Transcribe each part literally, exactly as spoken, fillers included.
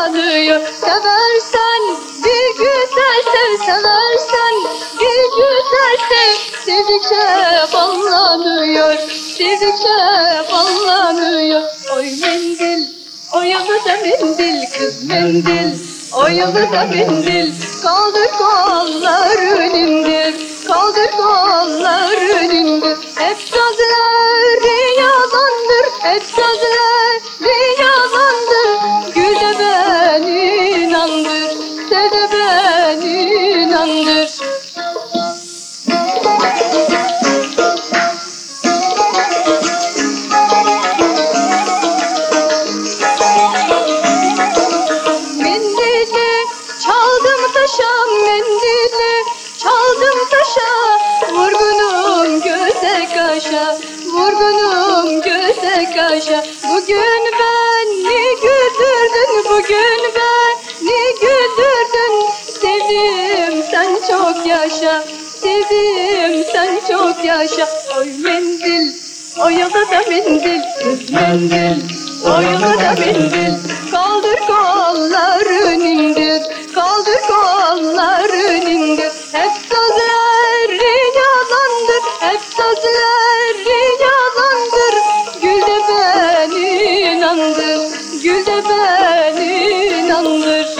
sallanıyor. Seversen bir güzel sev, seversen bir güzel sev. Sevdikçe ballanıyor, sevdikçe ballanıyor. Oy mendil, oyalı da mendil, kız mendil, oyalı da mendil. Kaldır kolların indir, kaldır kolların indir. Hep sözleri yalandır, hep sözleri yalandır. Gül de beni inandır, sen de beni inandır. Mendili çaldım taşa, mendili çaldım taşa. Vurgunum göze kaşa, vurgunum göze kaşa. Bugün beni güldürdün, bugün beni güldürdün. Sevdim sen çok yaşa, sevdim sen çok yaşa. Oy mendil, oyalı da mendil, kız mendil, oyalı da mendil. Kaldır kolların indir, kaldır kolların indir. Hep sözleri yalandır, hep sözleri yalandır. Gül de beni inandır, gül de beni inandır.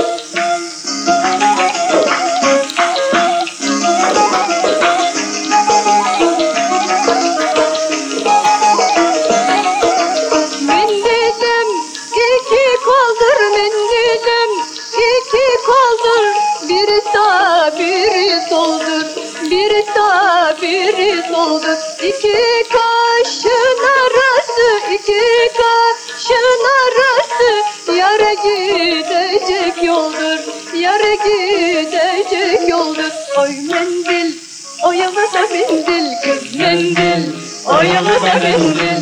Mendilim iki koldur, mendilim iki koldur. Biri sağ biri soldur, biri sağ biri soldur. İki kaşın arası, iki kaşın arası. Yara gidecek yoldur, yara gidecek yoldur. Oy mendil, oyalı da mendil, kız mendil, oyalı da mendil.